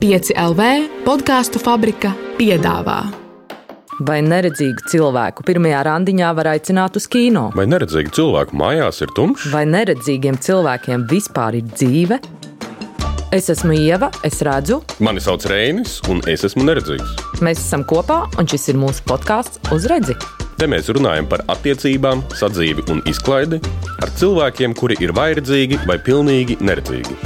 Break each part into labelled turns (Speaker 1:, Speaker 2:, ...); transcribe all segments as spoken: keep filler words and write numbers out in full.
Speaker 1: pieci L V podcastu fabrika piedāvā.
Speaker 2: Vai neredzīgu cilvēku pirmajā randiņā var aicināt uz kino?
Speaker 3: Vai neredzīgu cilvēku mājās ir tumšs?
Speaker 2: Vai neredzīgiem cilvēkiem vispār ir dzīve? Es esmu Ieva, es redzu.
Speaker 3: Mani sauc Reinis, un es esmu neredzīgs.
Speaker 2: Mēs esam kopā, un šis ir mūsu podcasts Uz redzi.
Speaker 3: Te mēs runājam par attiecībām, sadzīvi un izklaidi ar cilvēkiem, kuri ir vai redzīgi, vai pilnīgi neredzīgi.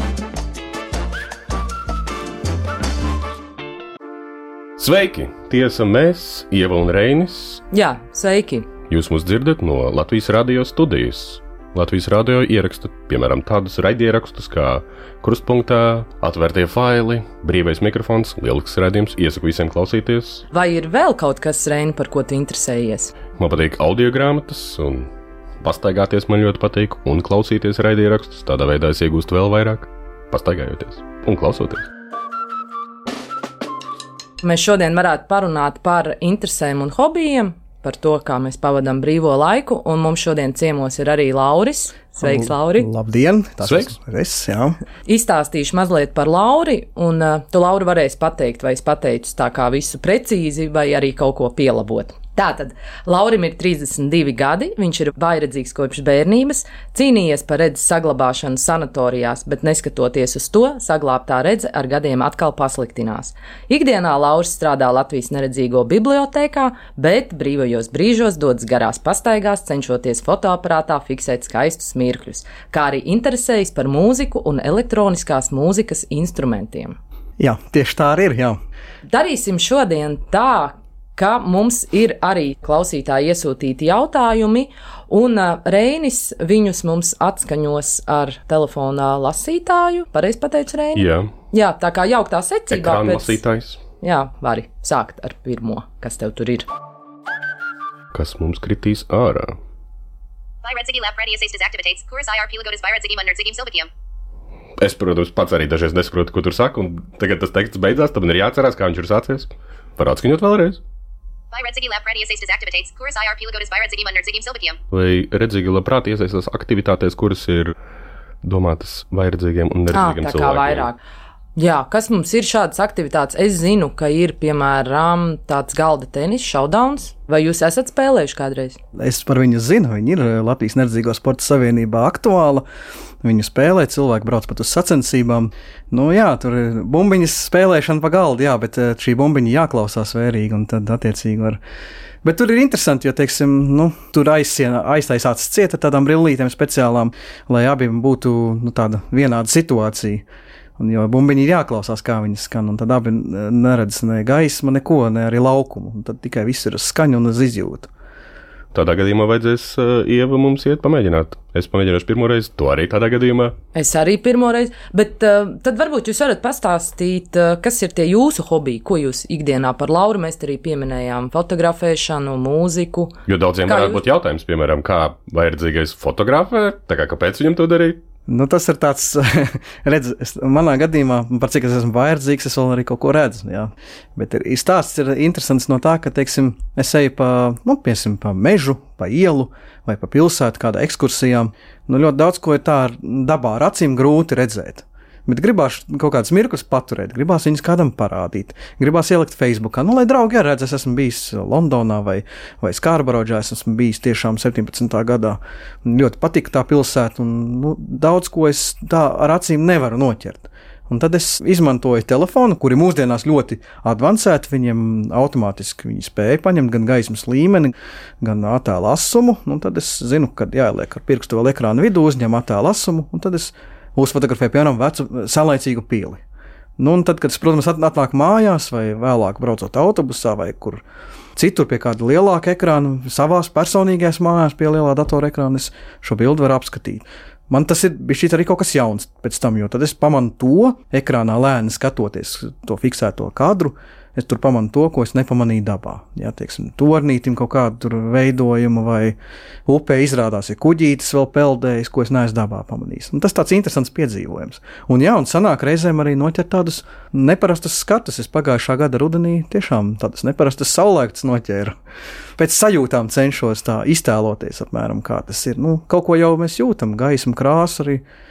Speaker 3: Sveiki! Tie esam mēs, Ieva un Reinis.
Speaker 2: Jā, sveiki!
Speaker 3: Jūs mūs dzirdat no Latvijas radio studijas. Latvijas radio ieraksta, piemēram, tādus raidierakstus kā Krustpunktā, Atvērtie faili, Brīvais mikrofons, lielisks raidījums, iesaku visiem klausīties.
Speaker 2: Vai ir vēl kaut kas, Reini, par ko tu interesējies?
Speaker 3: Man patīk audiogrāmatas un pastaigāties man ļoti patīk un klausīties raidierakstus. Tādā veidā es iegūstu vēl vairāk, pastaigājoties un klausoties.
Speaker 2: Mēs šodien varētu parunāt par interesēm un hobijiem, par to, kā mēs pavadām brīvo laiku, un mums šodien ciemos ir arī Lauris. Sveiks, Lauri!
Speaker 4: Labdien! Tas
Speaker 3: Sveiks!
Speaker 4: Es, jā.
Speaker 2: Izstāstīšu mazliet par Lauri, un uh, tu, Lauri, varēsi pateikt, vai es pateicu tā kā visu precīzi, vai arī kaut ko pielabot. Tātad, Laurim ir trīsdesmit divi gadi, viņš ir vājredzīgs kopš bērnības, cīnījies par redzes saglabāšanu sanatorijās, bet neskatoties uz to, saglābtā redze ar gadiem atkal pasliktinās. Ikdienā Lauris strādā Latvijas neredzīgo bibliotēkā, bet brīvajos brīžos dodas garās pastaigās, cenšoties fotoaparātā fiksēt skaistus mirkļus, kā arī interesējas par mūziku un elektroniskās mūzikas instrumentiem.
Speaker 4: Jā, tieši tā arī ir, jā.
Speaker 2: Darīsim šodien tā, ka mums ir arī klausītāji iesūtīti jautājumi, un Reinis viņus mums atskaņos ar telefonā lasītāju. Pareizi pateicu, Reini?
Speaker 3: Jā.
Speaker 2: Jā, tā kā jauktā secībā.
Speaker 3: Ekrāna
Speaker 2: pēc...
Speaker 3: lasītājs.
Speaker 2: Jā, vari sākt ar pirmo, kas tev tur ir.
Speaker 3: Kas mums kritīs ārā?
Speaker 5: Vai redzīgi lab radiasaistas aktivitātes, kuras I R pilagotas vai redzīgiem un nerdzīgiem cilvēkiem?
Speaker 3: Es, protams, pats arī dažreiz nesaprotu, ko tur saka, un tagad tas teksts beidzās, tad man ir jāatcerās, kā viņš ir sācies. Var atskaņot vēlreiz?
Speaker 5: Vai redzīgi lab radiasaistas aktivitātes, kuras I R pilagotas vai redzīgiem un nerdzīgiem cilvēkiem?
Speaker 3: Vai redzīgi labprāt iesaistās aktivitātēs, kuras ir domātas vairedzīgiem un neredzīgiem
Speaker 2: Ā, tā
Speaker 3: cilvēkiem?
Speaker 2: kā vairāk. Jā, kas mums ir šādas aktivitātes? Es zinu, ka ir, piemēram, tāds galda tenis, showdowns. Vai jūs esat spēlējuši kādreiz?
Speaker 4: Es par viņu zinu, viņi ir Latvijas neredzīgo sporta savienībā aktuāla. Viņu spēlē, cilvēki brauc pat uz sacensībām. Nu jā, tur ir bumbiņas spēlēšana pa galdu, jā, bet šī bumbiņa jāklausās vērīgi, un tad attiecīgi var... Bet tur ir interesanti, jo, teiksim, nu, tur aizsiena, aiztaisāts cieta tādām brillītēm speciālām, lai abiem būtu nu, tāda vienāda situācija. Un, jo bumbiņi ir jāklausās, kā viņi skan, un tad abi neredz ne gaismu, neko, ne arī laukumu. Un tad tikai viss ir uz skaņu un uz izjūtu.
Speaker 3: Tādā gadījumā vajadzēs uh, Ieva mums iet pamēģināt. Es pamēģināšu pirmoreiz, to arī tādā gadījumā.
Speaker 2: Es arī pirmoreiz, bet uh, tad varbūt jūs varat pastāstīt, uh, kas ir tie jūsu hobiji, ko jūs ikdienā par Lauru, mēs arī pieminējām fotografēšanu, mūziku.
Speaker 3: Jo daudziem
Speaker 2: Kā
Speaker 3: varētu
Speaker 2: jūs...
Speaker 3: būt jautājums, piemēram, kā vajadzīgais fotografē, tā kā kāpēc viņam to darīt?
Speaker 4: Nu, tas ir tāds, redz, es, manā gadījumā, par cik es esmu vairdzīgs, es vēl arī kaut ko redzu, jā. Bet ir, stāsts ir interesants no tā, ka, teiksim, es eju pa, nu, piesim, pa mežu, pa ielu vai pa pilsētu kādā ekskursijām. Nu, ļoti daudz, ko ir tā dabā ar acīm grūti redzēt. Bet gribās kaut kādas mirklus paturēt, gribās viņus kādam parādīt, gribās ielikt Facebookā. Nu, lai draugi arī redz, es esmu bijis Londonā vai, vai Skārbarodžā, es esmu bijis tiešām septiņpadsmitā gadā. Ļoti patika tā pilsēta, un nu, daudz ko es tā ar acīm nevaru noķert. Un tad es izmantoju telefonu, kuri mūsdienās ļoti advancēti, viņiem automātiski viņi spēja paņemt gan gaismas līmeni, gan attēlu asumu, un tad es zinu, kad jāieliek ar pirkstu vēl ekrāna vidū, uzņem attēlu asumu, un tad es uzfotografēju, piemēram, vecu saulaicīgu pili. Nu, un tad, kad es, protams, atnāku mājās vai vēlāk braucot autobusā vai kur citur pie kāda lielāka ekrāna, savās personīgajās mājās pie lielā datora ekrāna, es šo bildu varu apskatīt. Man tas ir bijis arī kaut kas jauns pēc tam, jo tad es pamanu to ekrānā lēni skatoties to fiksēto kadru, es tur pamanu to, ko es nepamanīju dabā. Jā, teiksim, tornītim kaut kādu tur veidojumu vai upē izrādās, ja kuģītis vēl peldējis, ko es neesmu dabā pamanījis. Un tas tāds interesants piedzīvojums. Un jā, un sanāk reizēm arī noķert tādus neparastus skatus. Es pagājušā gada rudenī tiešām tādas neparastas saulēktas noķēru. Pēc sajūtām cenšos tā iztēloties apmēram, kā tas ir. Nu, kaut ko jau mēs jūtam, gaismu, krāsu arī.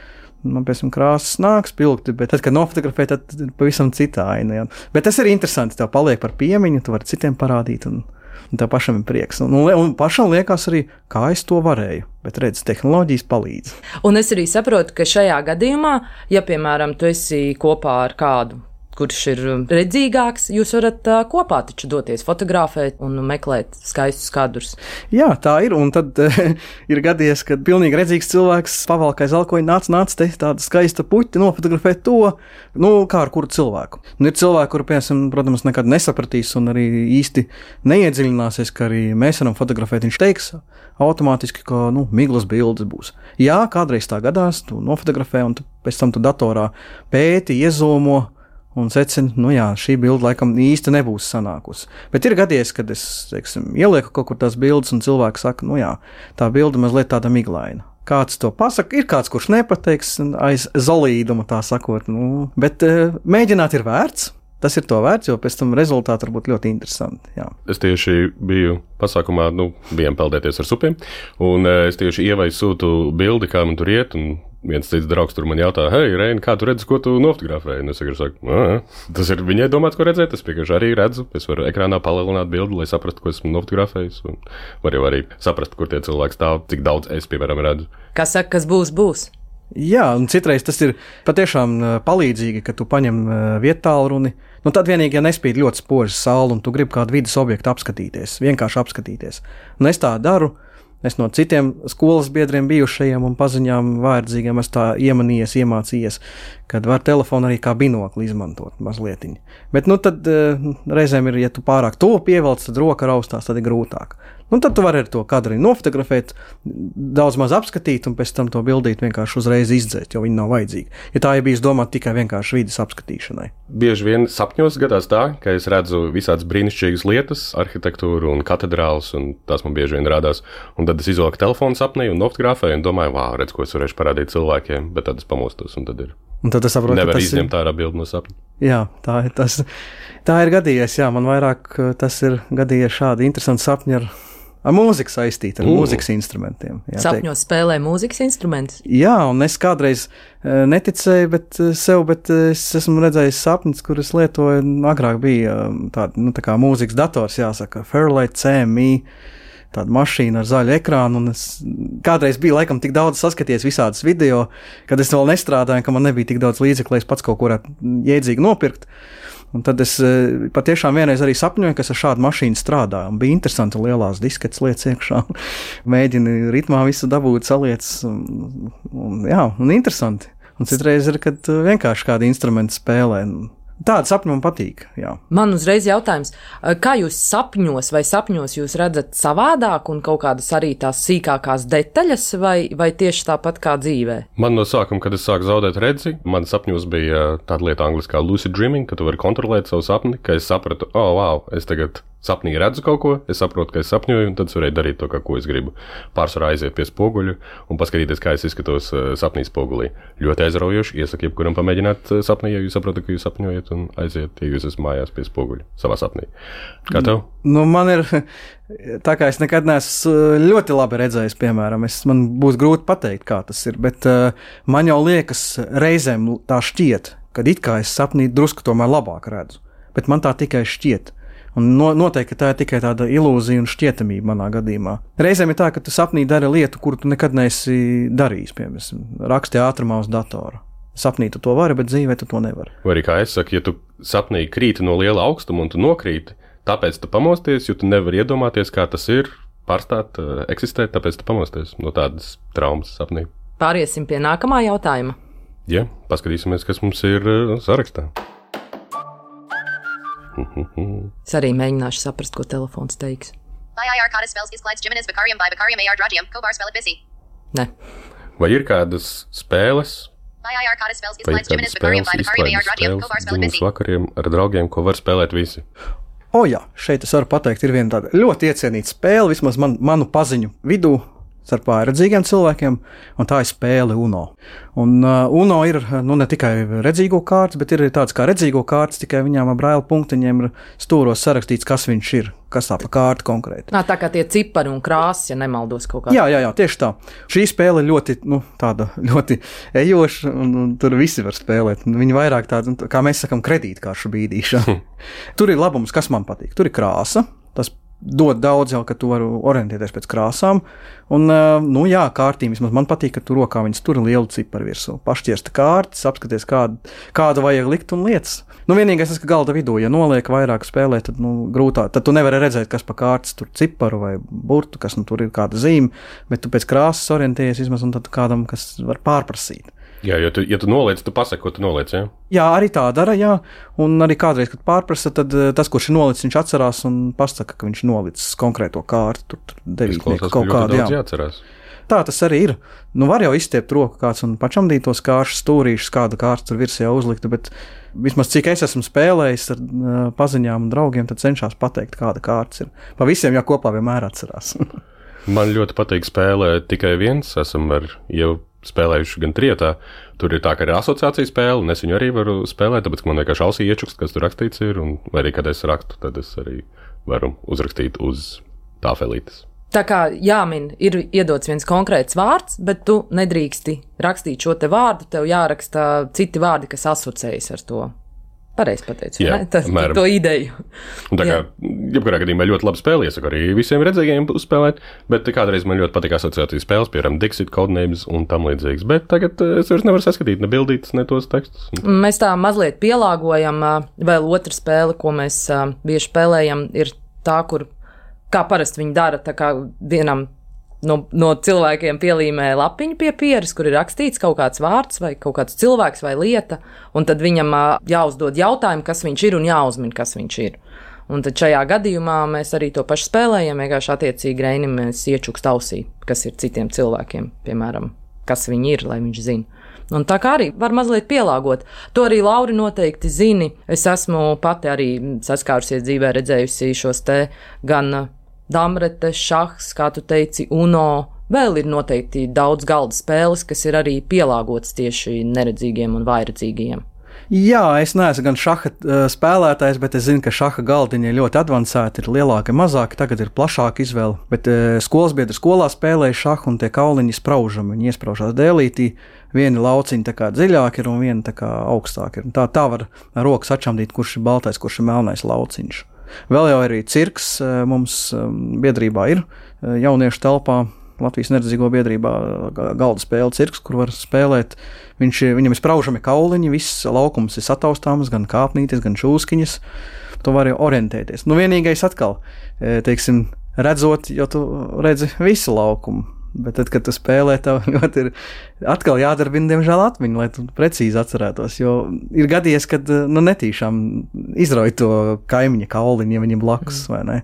Speaker 4: man pēc tam krāsas nāk spilgti, bet tad, kad nofotografē, tad pavisam cita aina. Jā. Bet tas ir interesanti, tev paliek par piemiņu, tu vari citiem parādīt, un, un tev pašam ir prieks. Un, un, un pašam liekas arī, kā es to varēju, bet redz, tehnoloģijas palīdz.
Speaker 2: Un es arī saprotu, ka šajā gadījumā, ja, piemēram, tu esi kopā ar kādu, kurš ir redzīgāks, jūs varat uh, kopā taču doties fotografēt un meklēt skaistus kadrus.
Speaker 4: Jā, tā ir, un tad uh, ir gadījies, kad pilnīgi redzīgs cilvēks pavalk aiz alkoņa, nāc, nāc, te tāda skaista puķa, nofotografēt to, nu, kā ar kuru cilvēku. Un ir cilvēki, kuri, piemēram, protams, nekad nesapratīs un arī īsti neiedziļināsies, ka arī mēs varam fotografēt, viņš teiks automātiski, ka, nu, miglas bildes būs. Jā, kādreiz tā gadās, tu nofotografē, un tu pēc tam tu datorā pēti, iezūmo, un secinu, nu jā, šī bilde laikam īsti nebūs sanākusi. Bet ir gadījies, kad es, teiksim, ielieku kaut kur tās bildes, un cilvēki saka, nu jā, tā bilde mazliet tāda miglaina. Kāds to pasaka, ir kāds, kurš nepateiks aiz zolīduma, tā sakot, nu, bet uh, mēģināt ir vērts. Tas ir to vērts, jo pēc tam rezultāti var būt ļoti interesanti. Jā.
Speaker 3: Es tieši biju pasākumā, nu, bijām peldēties ar supiem, un es tieši ievai sūtu bildi, kā man tur iet, un viens cits draugs tur man jautā, hei, Reini, kā tu redzi, ko tu nofotografēji? Un es vienkārši saku, tas ir viņai domāts, ko redzēt, es vienkārši arī redzu, es varu ekrānā palielināt bildi, lai saprastu, ko esmu nofotografējis, un var jau arī saprast, kur tie cilvēki stāv, cik daudz es, piemēram, redzu.
Speaker 2: Kas saka, kas būs, būs?
Speaker 4: Jā, un citreiz tas ir patiešām palīdzīgi, ka tu paņem viettālruni. Nu, tad vienīgi, ja nespīd ļoti spoža saule un tu gribi kādu vidas objektu apskatīties, vienkārši apskatīties. Un es tā daru. Es no citiem skolas biedriem bijušajiem un paziņām vārdzīgiem es tā iemanījies, iemācījies, kad var telefonu arī kā binokli izmantot mazlietiņi. Bet, nu, tad reizēm ir, ja tu pārāk to pievelc, tad roka raustās, tad ir grūtāk. Nu, tad tu vari ar to kadru nofotografēt, daudz maz apskatīt un pēc tam to bildīt vienkārši uzreiz izdzēt, jo viņi nav vajadzīgi. Ja tā ir bijis domāta tikai vienkārši vidas apskatīšanai.
Speaker 3: Bieži vien sapņos gadās tā, ka es redzu visādas brīnišķīgas lietas, arhitektūru un katedrāls, un tās man bieži vien rādās. Un tad es izvelku telefonu sapnī un nofotografēju un domāju, vā, redz, ko es varēšu parādīt cilvēkiem, bet tad es pamostos un tad ir.
Speaker 4: Un tad es saprotu,
Speaker 3: nevar izņemt ārā bildi no sapņa.
Speaker 4: Jā, tā ir, tas, tā ir gadījies, jā, man vairāk tas ir gadījies šādi interesanti sapņi ar Ar mūziku saistīta, ar mm. mūzikas instrumentiem. Jā,
Speaker 2: sapņos spēlē mūzikas instrumentus?
Speaker 4: Jā, un es kādreiz neticēju bet sev, bet es esmu redzējis sapnis, kuras lietoju, agrāk bija tāda, nu, tā kā mūzikas dators, jāsaka, Fairlight C M I, tāda mašīna ar zaļu ekrānu, un es kādreiz biju laikam tik daudz saskaties visādas video, kad es vēl nestrādāju, ka man nebija tik daudz līdzekļu, lai es pats kaut ko varētu jēdzīgi nopirkt. Un tad es patiešām vienreiz arī sapņoju, ka es ar šādu mašīnu strādāju. Un bija interesanti lielās disketes lietas iekšā. Mēģini ritmā visu dabūt, saliec. Un, un, jā, un interesanti. Un citreiz ir, kad vienkārši kādi instrumenti spēlē. Tāda sapņa man patīk. Jā.
Speaker 2: Man uzreiz jautājums, kā jūs sapņos vai sapņos jūs redzat savādāk un kaut kādas arī tās sīkākās detaļas vai, vai tieši tāpat kā dzīvē?
Speaker 3: Man no sākuma, kad es sāku zaudēt redzi, man sapņos bija tāda lieta angliski kā lucid dreaming, ka tu vari kontrolēt savu sapni, ka es sapratu, oh, wow, es tagad sapnī redzu kaut ko, es saprotu, ka es sapņoju, un tad es varēju darīt to, kā, ko es gribu. Pārsvarā aiziet pie spoguļa un paskatīties, kā es izskatos sapnī spogulī. Ļoti aizraujoši, iesaku jebkuram pamēģināt sapnī, ja jūs saprotat, ka jūs sapņojat, un aiziet, ja jūs esat mājās pie spoguļa savā sapnī. Kā tev?
Speaker 4: Nu, man ir, tā kā es nekad neesmu ļoti labi redzējis, piemēram, es, man būs grūti pateikt, kā tas ir, bet uh, man jau liekas reizēm tā šķiet, kad it kā es sapnī drusku tomēr labāk redzu, bet man tā tikai šķiet. Un no, noteikti tā ir tikai tāda ilūzija un šķietamība manā gadījumā. Reizēm ir tā, ka tu sapnī dari lietu, kuru tu nekad neesi darījis, piemēram, raksti ātrumā uz datora. Sapnī tu to vari, bet dzīvē tu to nevari.
Speaker 3: Vai arī kā es saku, ja tu sapnī krīti no liela augstuma un tu nokrīti, tāpēc tu pamosties, jo tu nevari iedomāties, kā tas ir pārstāt, eksistēt, tāpēc tu pamosties no tādas traumas sapnī.
Speaker 2: Pāriesim pie nākamā jautājuma.
Speaker 3: Jā, paskatīsimies, kas mums ir sarakstā.
Speaker 2: Es arī mēģināšu saprast, ko telefons teiks.
Speaker 5: By I R Cata spells is Clydes Giminis Bacarium by Bacarium A R Dragium, Kobar spell it busy.
Speaker 2: Ne.
Speaker 3: Vai ir kādas spēles?
Speaker 5: By I R Cata spells is
Speaker 3: Vai
Speaker 5: Clydes Giminis Bacarium by Bacarium A R Dragium, Kobar spell it busy.
Speaker 3: Vakariem ar draugiem, ko var spēlēt visi.
Speaker 4: O jā, šeit es varu pateikt, ir viena tāda ļoti iecienīta spēle, vismaz man, manu paziņu vidū, starp redzīgiem cilvēkiem, un tā ir spēle Uno. Un uh, Uno ir nu, ne tikai redzīgo kārtas, bet ir tāds kā redzīgo kārtas, tikai viņām ar braila punktiņiem ir stūros sarakstīts, kas viņš ir, kas tā pa kārtu konkrēti.
Speaker 2: Nā, tā kā tie cipari un krāsas, ja nemaldos kaut kā.
Speaker 4: Jā, jā, jā, tieši tā. Šī spēle ir ļoti, nu, tāda ļoti ejoša, un, un tur visi var spēlēt. Viņi vairāk tāda, kā mēs sakam, kredītkāršu bīdīšana. Tur ir labums, kas man patīk. Tur ir krāsa, tas dod daudz jau, ka tu vari orientēties pēc krāsām. Un, nu jā, kārtīm vismaz man patīk, ka tu rokā viņas tur lielu ciparu virsū. Pašķirsta kārtas, apskaties, kādu, kādu vajag likt un lietas. Nu, vienīgais tas, ka galda vidū, ja noliek vairāk spēlē, tad, nu, grūtāk. Tad tu nevari redzēt, kas pa kārtas tur ciparu vai burtu, kas nu tur ir kāda zīme, bet tu pēc krāsas orientējies vismaz un tad kādam, kas var pārprasīt.
Speaker 3: Jā, jo tu, ja tu noliec, tu pasaki, ko tu noliec, jā?
Speaker 4: Jā, arī tā dara, jā. Un arī kādreiz, kad pārprasa, tad tas, kurš ir nolicis, viņš atcerās un pasaka, ka viņš nolicis konkrēto kārtu, tur devītnieku kaut kādu, jā.
Speaker 3: Jāatcerās.
Speaker 4: Tā tas arī ir. Nu, var jau izstiept roku kāds un pačamdīt tos kāršus stūrīšus, kāda kārta tur virsjā uzlikta, bet vismaz cik es esmu spēlējis ar uh, paziņām un draugiem, tad cenšās pateikt, kāda kārtas ir. Pa visiem jau kopā vienmēr atcerās.
Speaker 3: Man ļoti patīk spēlēt tikai viens, esam ar jau spēlējuši gan trietā. Tur ir tā, ka ir asociācija spēle, un es viņu arī varu spēlēt, tāpēc, ka man vienkārši ausī iečukst, kas tur rakstīts ir, un vai arī, kad es rakstu, tad es arī varu uzrakstīt uz tāfelītes.
Speaker 2: Tā kā jāmin, ir iedots viens konkrēts vārds, bet tu nedrīksti rakstīt šo te vārdu, tev jāraksta citi vārdi, kas asociējas ar to. Pareizi pateicu,
Speaker 3: jā,
Speaker 2: ne? Tas, to ideju.
Speaker 3: Un tā kā, jebkurā gadījumā ļoti labi spēle, iesaku arī visiem redzēgajiem uzspēlēt, bet kādreiz man ļoti patīk asociācijas spēles, piemēram, Dixit, Codenames un tam līdzīgas, bet tagad es vairs nevaru saskatīt ne bildītas, ne tos tekstus.
Speaker 2: Mēs tā mazliet pielāgojam, vēl otra spēle, ko mēs bieži spēlējam, ir tā, kur, kā parasti viņi dara, tā kā vienam No, no cilvēkiem pielīmē lapiņu pie pieres, kur ir rakstīts kaut kāds vārds vai kaut kāds cilvēks vai lieta, un tad viņam jāuzdod jautājumu, kas viņš ir, un jāuzmin, kas viņš ir. Un tad šajā gadījumā mēs arī to pašu spēlējam, vienkārši attiecīgi reinim mēs iečukst ausī, kas ir citiem cilvēkiem, piemēram, kas viņi ir, lai viņš zina. Un tā kā arī var mazliet pielāgot. To arī Lauri noteikti zini. Es esmu pati arī saskārusies dzīvē, redzējusi šos te gan damrete, šahs, kā tu teici, uno. Vēl ir noteikti daudz galda spēles, kas ir arī pielāgotas tieši neredzīgiem un vājredzīgiem.
Speaker 4: Jā, es neesmu gan šaha spēlētājs, bet es zinu, ka šaha galdiņi ir ļoti advancēti, ir lielāki, mazāki, tagad ir plašāka izvēle. Bet skolas biedri skolā spēlēja šahu un tie kauliņi spraužami, viņi iespraužās dēlītī, vieni lauciņi tā kā dziļāki ir un vieni tā kā augstāki ir. Tā, tā var rokas atšamdīt, kurš ir baltais, kurš ir melnais lauciņš. Vēl jau arī cirks mums biedrībā ir jauniešu telpā, Latvijas neredzīgo biedrībā galda spēle cirks, kur var spēlēt. Viņš, viņam ir spraužami kauliņi, viss laukums ir sataustāms, gan kāpnītes, gan šūskiņas. Tu vari orientēties. Nu, vienīgais atkal, teiksim, redzot, jo tu redzi visu laukumu. Bet tad, kad tu spēlē, tev ļoti ir atkal jādarbina, diemžēl, atmiņa, lai tu precīzi atcerētos. Jo ir gadījies, kad nu, netīšām izrauj to kaimiņa kauliņu, ja viņam blakus, vai ne?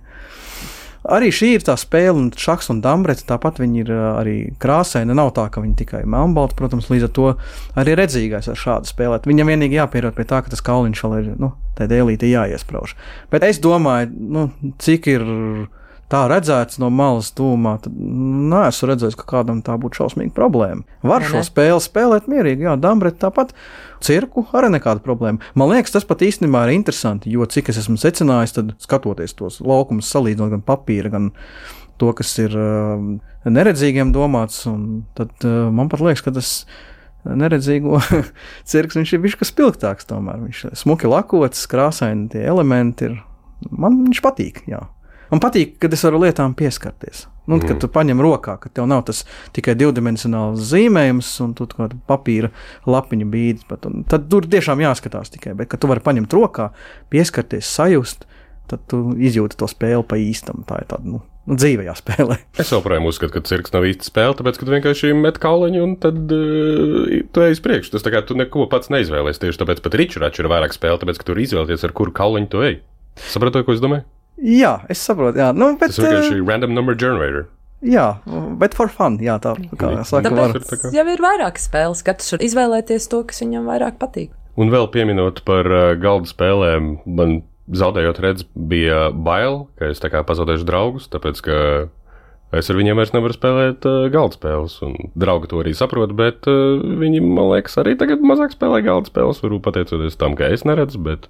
Speaker 4: Arī šī ir tā spēle, un šahs un dambrete, tāpat viņi ir arī krāsaini. Nav tā, ka viņi tikai melnbalti, protams, līdz ar to arī redzīgais ar šādu spēlēt. Viņam vienīgi jāpierod pie tā, ka tas kauliņš vēl ir, nu, tā dēlīte jāiesprauž. Bet es domāju, nu, cik ir tā redzēts no malas tūmā, tad neesmu redzējis, ka kādam tā būtu šausmīga problēma. Var šo spēli spēlēt mierīgi, jā, dambreti tāpat, cirku arī nekāda problēma. Man liekas, tas pat īstenībā ir interesanti, jo cik es esmu secinājis, tad skatoties tos laukumus salīdzinot gan papīra, gan to, kas ir uh, neredzīgiem domāts, un tad uh, man pat liekas, ka tas neredzīgo cirks, viņš ir bišķi spilgtāks tomēr. Viņš smuki lakots, krāsaini tie elementi ir, man viņš patīk, jā. Man patīk, kad es varu lietām pieskarties. Nu, mm. Kad tu paņem rokā, ka tev nav tas tikai divdimensionāls zīmējums un tu kādu papīra lapiņu bīdi. Tad tur tiešām jāskatās tikai, bet kad tu vari paņemt rokā, pieskarties, sajust, tad tu izjūti to spēli pa īstam. Tā ir tāda, nu, nu dzīve jāspēlē.
Speaker 3: Es joprojām uzskatu, ka cirks nav īsti spēle, tāpēc, ka tu vienkārši met kauliņu un tad uh, tu ej uz priekšu. Tas tā kā tu neko pats neizvēlies, tieši tāpēc pat ričuraču ir vairāk spēle, tāpēc, ka tu izvēlēties, ar kuru kauliņu tu ej. Sapratu, ko es domāju?
Speaker 4: Jā, es saprotu, jā. Nu, bet,
Speaker 3: tas vienkārši uh, random number generator.
Speaker 4: Jā, bet for fun, jā, tā kā saka.
Speaker 2: Tāpēc var. Jau ir vairāk spēles, katrs var izvēlēties to, kas viņam vairāk patīk.
Speaker 3: Un vēl pieminot par uh, galda spēlēm, man zaudējot redz bija bail, ka es tā kā pazaudēšu draugus, tāpēc, ka es ar viņiem vairs nevaru spēlēt uh, galda spēles, un draugi to arī saprot, bet uh, viņi, man liekas, arī tagad mazāk spēlē galda spēles, varbūt pateicoties tam, ka es neredzu, bet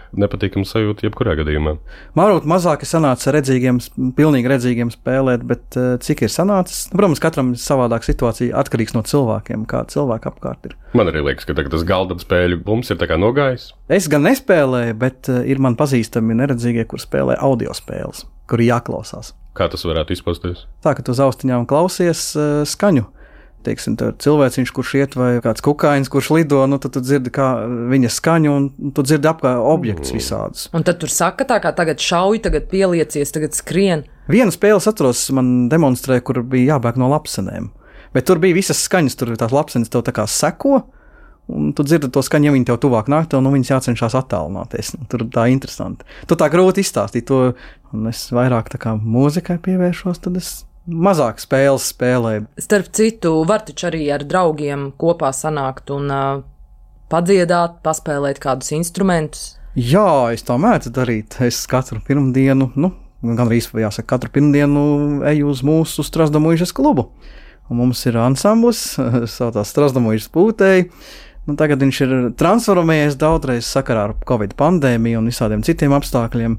Speaker 3: nepatīkama sajūta jebkurā gadījumā.
Speaker 4: Man varbūt mazāk ir sanācis redzīgiem, pilnīgi redzīgiem spēlēt, bet uh, cik ir sanācis? Nu, protams, katram ir savādāka situācija, atkarīgs no cilvēkiem, kā cilvēki apkārt ir.
Speaker 3: Man arī liekas, ka tagad tas galda spēļu bums ir tā kā nogājis.
Speaker 4: Es gan nespēlēju, bet uh, ir man pazīstami neredzīgie, kur spēlē audio spēles, kur ir jāklausās.
Speaker 3: Kā tas varētu izpausties?
Speaker 4: Tā, ka tu uz austiņām klausies uh, skaņu. Teiksim, tā ir cilvēciņš, kurš iet, vai kāds kukainis, kurš lido, nu tad tu dzirdi kā viņa skaņu, un tu dzirdi apkārt objektus visādus.
Speaker 2: Un tad tur saka tā, kā tagad šauj, tagad pieliecies, tagad skrien.
Speaker 4: Vienu spēles atceros, man demonstrēja, kur bija jābēg no lapsenēm. Bet tur bija visas skaņas, tur tās lapsenes tev tā kā seko, un tu dzirdi to skaņu, ja viņi tev tuvāk nāk, tev, nu viņas jācenšās attālināties. Tur tā interesanti. Tu tā grūti izstāstīt to, un es vairāk tā kā mūzikai pievēršos, tad es mazāk spēles spēlēju.
Speaker 2: Starp citu, var taču arī ar draugiem kopā sanākt un uh, padziedāt, paspēlēt kādus instrumentus.
Speaker 4: Jā, es tā mēdzu darīt. Es katru pirmdienu, nu, gan arī jāsaka, katru pirmdienu eju uz mūsu Strasdamuižas klubu. Un mums ir ansamblis, saucās Strasdamuižas pūtēji. Nu, tagad viņš ir transformējies daudzreiz sakarā ar Covid pandēmiju un visādiem citiem apstākļiem.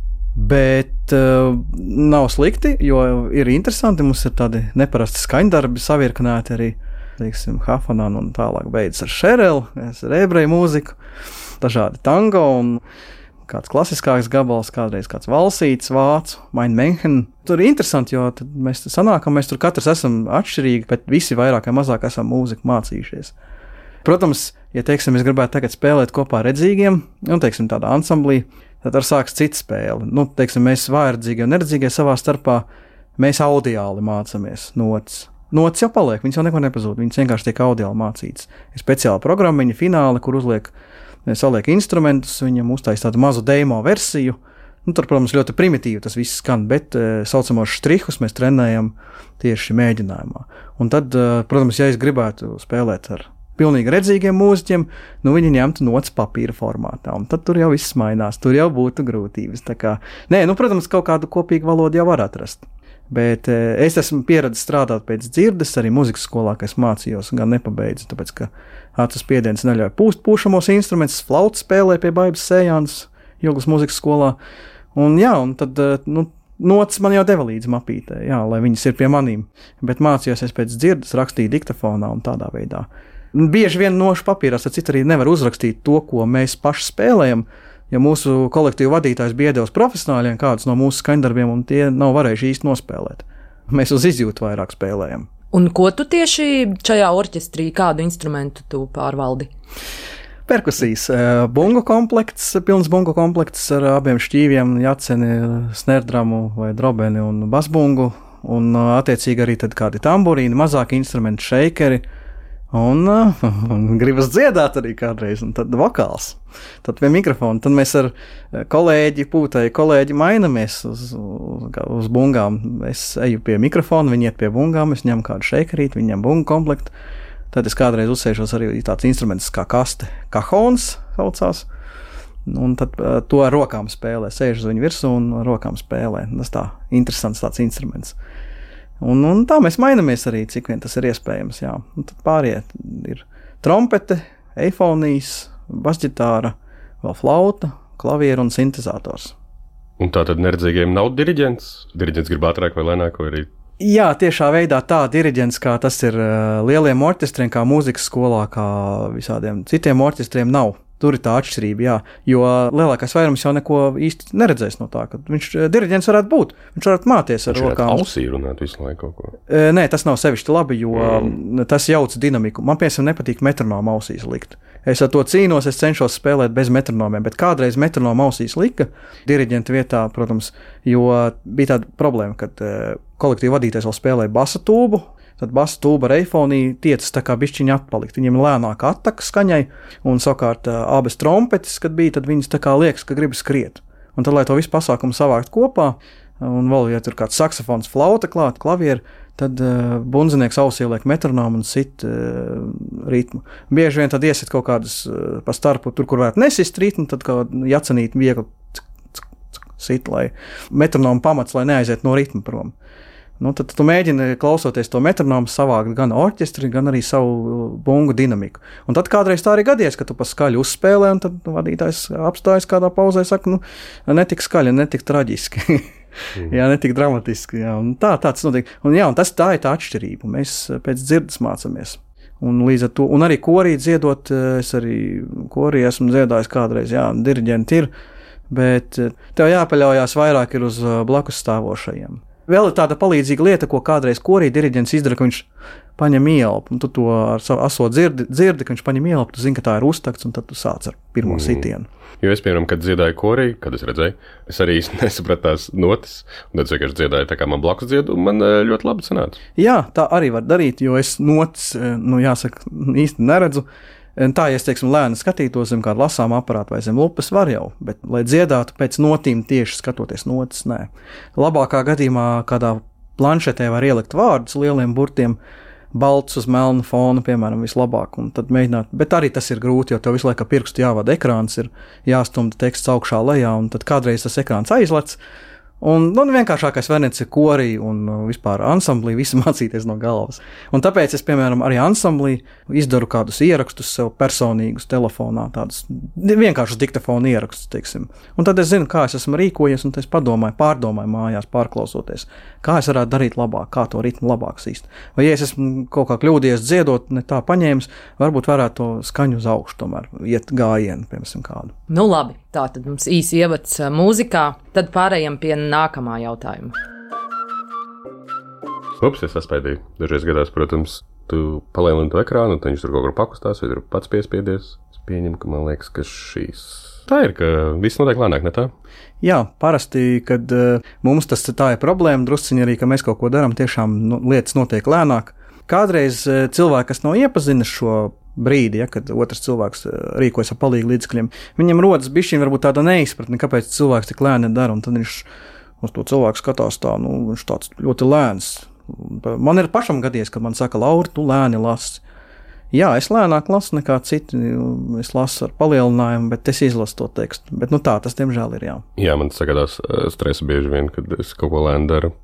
Speaker 4: Bet uh, nav slikti, jo ir interesanti. Mums ir tādi neparasti skaņdarbi savirknēti arī, teiksim, Hafanan un tālāk beidzas ar Šerelu, ar ebreju mūziku, dažādi tango un kāds klasiskāks gabals, kādreiz kāds valsīts, vācu, Mein Menchen. Tur ir interesanti, jo tad mēs sanākam, mēs tur katrs esam atšķirīgi, bet visi vairāk vai mazāk esam mūziku mācījušies. Protams, ja, teiksim, es gribētu tagad spēlēt kopā ar redzīgiem, un, teiksim, tādā ansamblī, tad ar sāks cita spēle. Nu, teiksim, mēs vājredzīgie un neredzīgie savā starpā, mēs audiāli mācāmies nots. Nots jau paliek, viņas jau neko nepazūd, viņas vienkārši tiek audiāli mācītas. Ir speciāla programmiņa, fināli, kur uzliek, saliek instrumentus, viņam uztais tādu mazu demo versiju. Nu, tur, protams, ļoti primitīvi tas viss skan, bet e, saucamos štrihus mēs trenējam tieši mēģinājumā. Un tad, e, protams, ja es gribētu spēlēt ar pilnīgi redzīgiem mūziķiem, nu viņi ņemtu nots papīra formātā, un tad tur jau viss mainās, tur jau būtu grūtības. Tā kā, nē, nu, protams, kaut kādu kopīgu valodu jau var atrast, bet e, es esmu pieredzis strādāt pēc dzirdes, arī muzikas skolā, ka es mācījos, gan nepabeidzu, tāpēc, ka acu spiediens neļauj pūst pūšamos instrumentus, flautu spēlē pie Baibas Sējānas Joglas muzikas skolā, un jā, un tad, nu, nots man jau deva līdz mapītē, jā, lai viņas ir pie manīm, bet mācījos es pēc dzirdes, rakstīju diktafonā un tādā veidā. Bieži vien nošu papīrās, tad citi arī nevar uzrakstīt to, ko mēs paši spēlējam, ja mūsu kolektīvu vadītājs bija iedevis profesionāļiem kādus no mūsu skaņdarbiem, un tie nav varējuši īsti nospēlēt. Mēs uz izjūtu vairāk spēlējam.
Speaker 2: Un ko tu tieši šajā orķestrī, kādu instrumentu tu pārvaldi?
Speaker 4: Perkusijas. Bungu komplekts, pilns bungu komplekts ar abiem šķīviem, jaceni, snerdramu vai drobeni un basbungu, un attiecīgi arī tad kādi tamburīni, mazāki instrumenti, šeikeri, un, un gribas dziedāt arī kādreiz, un tad vokāls, tad pie mikrofona, tad mēs ar kolēģi, pūtēji kolēģi mainamies uz, uz, uz bungām. Es eju pie mikrofona, viņi iet pie bungām, es ņemu kādu šeikarīti, viņi ņem bungu komplektu, tad es kādreiz uzsēšos arī tāds instruments kā kaste, kahons saucās, un tad to ar rokām spēlē, sēž uz viņu virsū un ar rokām spēlē. Tas tā interesants tāds instruments. Un, un tā mēs mainamies arī, cik vien tas ir iespējams, jā. Un tad pāriet ir trompete, eifonijas, basģitāra, vēl flauta, klaviera un sintezators.
Speaker 3: Un tā tad neredzīgiem nav diriģents? Diriģents grib ātrāk vai lēnāk, vai arī?
Speaker 4: Jā, tiešā veidā tā diriģents, kā tas ir lieliem orķestriem, kā mūzikas skolā, kā visādiem citiem orķestriem nav. Tur ir tā atšķirība, jā, jo lielākais vairums jau neko īsti neredzēs no tā, ka viņš diriģents varētu būt, viņš varētu māties ar
Speaker 3: viņš
Speaker 4: rokām.
Speaker 3: Viņš ausī runāt visu laiku kaut ko.
Speaker 4: E, nē, tas nav sevišķi labi, jo mm. tas jauc dinamiku. Man, piemēram, nepatīk metronomu ausīs likt. Es ar to cīnos, es cenšos spēlēt bez metronomiem, bet kādreiz metronomu ausīs lika diriģenta vietā, protams, jo bija tāda problēma, kad kolektīva vadītājs vēl spēlēja basa tūbu, tad basa tūba ar eifoniju tiecas tā kā bišķiņa atpalikt. Viņiem lēnāk attaka skaņai, un savukārt abas trompetes, kad bija, tad viņas tā kā liekas, ka grib skriet. Un tad, lai to visu pasākumu savākt kopā, un vēl, ja tur kāds saksofons, flauta klāt, klavieri, tad uh, bundzinieks ausī liek metronomu un sit uh, ritmu. Bieži vien tad iesit kaut kādas uh, pa starpu, tur, kur varētu nesist ritmu, tad kaut jacenīt viegli cik, cik, cik, sit, lai metronomu pamats, lai neaiziet no ritma prom. Nu, tad tu mēģini, klausoties to metronomu, savākt gan orķestri, gan arī savu bungu dinamiku. Un tad kādreiz tā arī gadies, ka tu pa skaļu uzspēlē, un tad vadītājs apstājas kādā pauzē, saka, nu, netik skaļi, netik traģiski. Mm. Jā, netik dramatiski. Jā. Un tā, tāds notiek. Un, jā, un tas tā ir tā atšķirība. Mēs pēc dzirdes mācāmies. Un līdz ar to, un arī korī dziedot, es arī korī esmu dziedājis kādreiz, jā, diriģenti ir, bet tev jāpaļaujās vairāk ir uz blakus stāvošajiem. Vēl ir tāda palīdzīga lieta, ko kādreiz korī diriģents izdara, ka viņš paņem ielpu, un tu to ar savu aso dzirdi, dzirdi, ka viņš paņem ielpu, tu zini, ka tā ir uztakts, un tad tu sāc ar pirmo mm. sitienu.
Speaker 3: Jo es, piemēram, kad dziedāju korī, kad es redzēju, es arī nesapratu tās notis, un tad es vienkārši dziedāju tā kā man blakus dziedu, un man ļoti labi sanāca.
Speaker 4: Jā, tā arī var darīt, jo es notis, nu jāsaka, īsti neredzu. Tā, ja es, teiksim, lēni skatītos zem kādu lasām aparātu vai zem lupas, var jau, bet, lai dziedātu pēc notīm tieši skatoties notis, nē. Labākā gadījumā kādā planšetē var ielikt vārdus lieliem burtiem, balts uz melnu fonu, piemēram, vislabāk, un tad mēģināt, bet arī tas ir grūti, jo tev visu laiku pirkstu jāvada ekrāns, ir jāstumda teksts augšā lejā, un tad kādreiz tas ekrāns aizlec. Un nu, vienkāršākais variants ir korī un vispār ansamblī visu mācīties no galvas. Un tāpēc es, piemēram, arī ansamblī izdaru kādus ierakstus sev personīgus telefonā, tādus vienkāršus diktafonu ierakstus, teiksim. Un tad es zinu, kā es esmu rīkojies, un tad es padomāju, pārdomāju mājās, pārklausoties, kā es varētu darīt labāk, kā to ritmu labāk sīst. Vai ja es esmu kaut kā kļūdījies dziedot, ne tā paņēmis, varbūt varētu to skaņu uz augšu tomēr, iet gājienu, piemēram, kādu.
Speaker 2: Nu labi, tā tad mums īsi ievads mūzikā, tad pārējām pie nākamā jautājuma.
Speaker 3: Ups, es saspēdīju. Dažreiz gadās, protams, tu palielini to ekrānu, un tad viņš tur kaut kur pakustās, vai tur pats piespiedies. Es pieņemu, ka man liekas, ka šīs... Tā ir, ka viss notiek lēnāk, ne tā?
Speaker 4: Jā, parasti, kad uh, mums tas tā ir problēma, drusciņi arī, ka mēs kaut ko darām, tiešām nu, lietas notiek lēnāk. Kādreiz uh, cilvēki, kas nav iepazinis šo brīdi, ja, kad otrs cilvēks rīkojas ar palīgu līdzekļiem, viņam rodas bišķiņ varbūt tāda neizpratne, kāpēc cilvēks tik lēni dara, un tad viņš uz to cilvēku skatās tā, nu, viņš tāds ļoti lēns. Man ir pašam gadies, kad man saka, Laura, tu lēni lasi. Jā, es lēnāk lasu nekā citi, es lasu ar palielinājumu, bet es izlasu to tekstu. Bet nu tā, tas diemžēl ir, jā.
Speaker 3: Jā, man tas sagādās stresu bieži vien, kad es kaut ko lēni daru.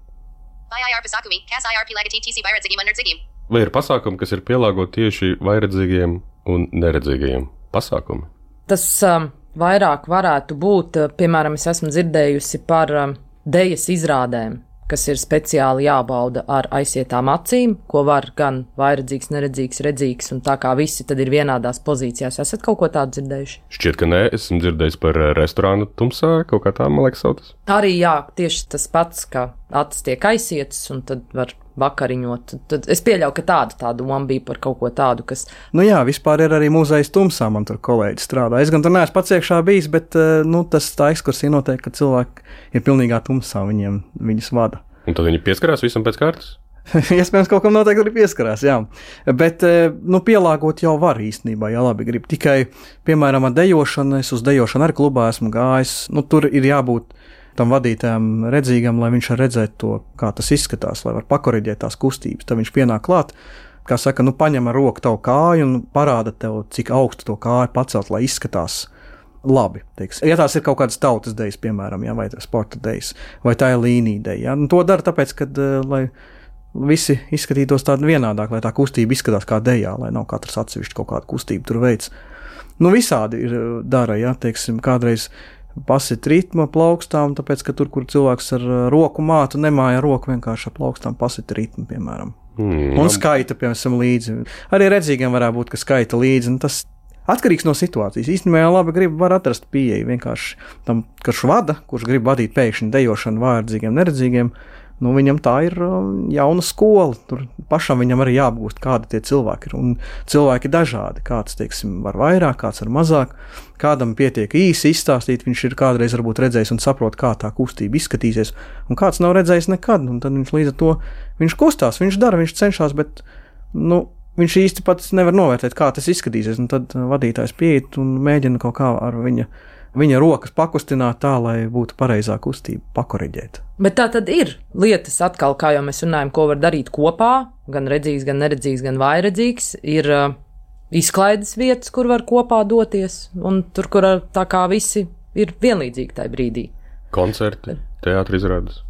Speaker 3: Vai ir pasākumi, kas ir pielāgoti tieši vairedzīgiem un neredzīgajiem pasākumi?
Speaker 2: Tas um, vairāk varētu būt, piemēram, es esmu dzirdējusi par um, dejas izrādēm, kas ir speciāli jābauda ar aizsietām acīm, ko var gan vairedzīgs, neredzīgs, redzīgs, un tā kā visi tad ir vienādās pozīcijās. Esat kaut ko tādu dzirdējuši?
Speaker 3: Šķiet, ka nē, esmu dzirdējis par restorānu tumsā, kaut kā tā, man liekas, sautas.
Speaker 2: Arī jā, tieši tas pats, ka acis tiek aizsietas, un tad var vakariņot. Tad es pieļauju, ka tāda tā doma bija par kaut ko tādu, kas...
Speaker 4: Nu jā, vispār ir arī muzejs tumsā, man tur kolēģi strādā. Es gan tur neesmu pats iekšā bijis, bet nu, tas tā ekskursija notiek, ka cilvēki ir pilnīgā tumsā, viņiem viņus vada.
Speaker 3: Un tad viņi pieskarās visam pēc kārtas?
Speaker 4: Iespējams, kaut kam noteikti arī pieskarās, jā. Bet, nu, pielāgot jau var īstenībā, ja labi grib. Tikai, piemēram, ar dejošanu, es uz dejošanu arī klubā esmu gājis, nu, tur ir jābūt tam vadītājam redzīgam, lai viņš var redzēt to, kā tas izskatās, lai var pakoriģēt tās kustības. Tad viņš pienāk klāt, kā saka, nu, paņem ar roku tavu kāju un parāda tev, cik augstu to kāju pacelt, lai izskatās labi, teiks. Ja tās ir kaut kādas tautas dejas, piemēram, ja, vai sporta dejas, vai tā ir līnija deja, ja. Nu, to dara tāpēc, kad, lai visi izskatītos tādu vienādāk, lai tā kustība izskatās kā dejā, lai nav katrs atsevišķi kaut kādu kustību tur veids. Nu, visādi ir dara, ja, teiksim, kādreiz pasit ritma plaukstām, tāpēc, ka tur, kur cilvēks ar roku mātu nemāja roku, vienkārši ar plaukstām pasit ritmu, piemēram. Mm, un skaita, piemēram, līdzi. Arī redzīgiem varētu būt, ka skaita līdzi, un tas atkarīgs no situācijas. Īstenībā, ja labi grib, var atrast pieeju vienkārši tam, kurš vada, kurš grib vadīt pēkšņi dejošanu vārdzīgiem, neredzīgiem, nu, viņam tā ir jauna skola. Tur pašam viņam arī jāapgūst, kādi tie cilvēki ir. Un cilvēki ir dažādi. Kāds, teiksim, var vairāk, kāds var mazāk. Kādam pietiek īsi izstāstīt, viņš ir kādreiz varbūt redzējis un saprot, kā tā kustība izskatīsies. Un kāds nav redzējis nekad. Un tad viņš līdz ar to, viņš kustās, viņš dara, viņš cenšas, bet, nu, viņš īsti pats nevar novērtēt, kā tas izskatīsies. Un tad vadītājs pieiet un mēģina kaut kā ar viņa viņa rokas pakustināt tā, lai būtu pareizā kustība, pakoriģēt.
Speaker 2: Bet tā tad ir lietas atkal, kā jau mēs runājam, ko var darīt kopā, gan redzīgs, gan neredzīgs, gan vairedzīgs. Ir uh, izklaides vietas, kur var kopā doties, un tur, kur tā kā visi ir vienlīdzīgi tajā brīdī.
Speaker 3: Koncerti, teātri izrādes.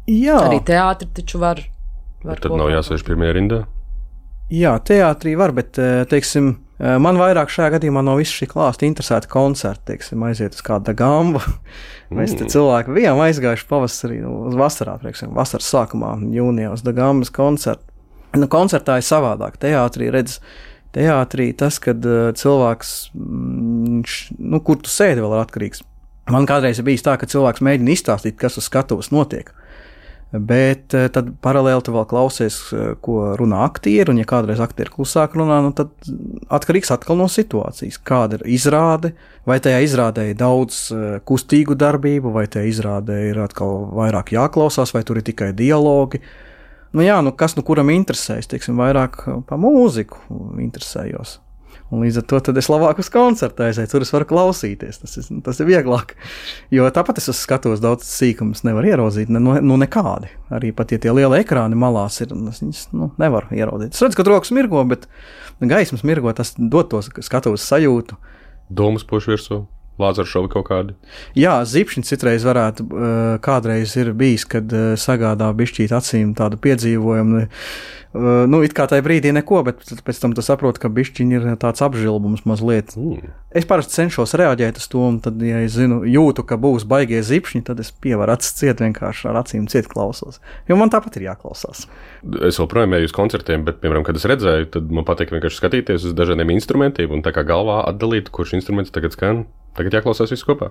Speaker 4: Jā.
Speaker 2: Arī teātri taču var. var
Speaker 3: Tad nav jāsēž pirmajā rindā?
Speaker 4: Jā, teātrī var, bet, teiksim, man vairāk šajā gadījumā no visu šī klāsta interesēta koncerti, teiksim, aiziet uz kādu Dagambu. Mēs te cilvēki bijām aizgājuši pavasarī, uz vasarā, teiksim, vasaras sākumā, jūnijā uz Dagambas koncertu. Nu, koncertā ir savādāk. Teātrī redz, teātrī tas, kad cilvēks, viņš, nu, kur tu sēdi vēl ir atkarīgs. Man kādreiz ir bijis tā, ka cilvēks mēģina izstāstīt, kas uz skatuves notiek. Bet tad paralēli tu vēl klausies, ko runā aktieri, un ja kādreiz aktieri klusāk runā, nu tad atkarīgs atkal no situācijas. Kāda ir izrāde, vai tajā izrādē ir daudz kustīgu darbību, vai tajā izrādē ir atkal vairāk jāklausās, vai tur ir tikai dialogi. Nu jā, nu kas nu kuram interesēs, teiksim, vairāk pa mūziku interesējos. Un līdz ar to tad es labāk uz koncertu aizēju, tur es varu klausīties, tas ir, tas ir vieglāk. Jo tāpat es uz skatos daudz sīkumus nevar ieraudzīt, ne, nu nekādi. Arī pat, ja tie lieli ekrāni malās ir, es viņus nu, nevaru ieraudzīt. Es redzu, ka rokas mirgo, bet gaismas mirgo, tas dod to skatos sajūtu.
Speaker 3: Domas pošu virsū, lāzeru šovi kaut kādi. Jā,
Speaker 4: zipšņi citreiz varētu, kādreiz ir bijis, kad sagādā bišķīt acīm tādu piedzīvojumu. Nu, it kā tajā brīdī neko, bet pēc tam tu saproti, ka bišķiņi ir tāds apžilbums mazliet. Mm. Es parasti cenšos reaģēt uz to, un tad, ja es zinu, jūtu, ka būs baigie zipšņi, tad es pievaru acis ciet, vienkārši ar acīm ciet klausos. Jo man tāpat ir jāklausās.
Speaker 3: Es vēl projām eju uz koncertiem, bet, piemēram, kad es redzēju, tad man patīk vienkārši skatīties uz dažādiem instrumentiem un tā kā galvā atdalīt, kurš instruments tagad skan. Tagad jāklausās visu kopā.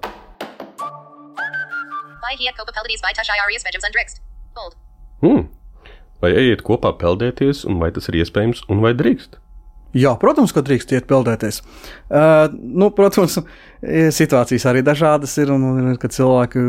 Speaker 5: Vai hiet kopā peldēties, vai tašā ārijas veģams undrikst. Bold.
Speaker 3: Hmm. Vai ejiet kopā peldēties, un vai tas ir iespējams, un vai drīkst?
Speaker 4: Jā, protams, ka drīkst iet peldēties. Uh, nu, protams, situācijas arī dažādas ir, un, un kad cilvēki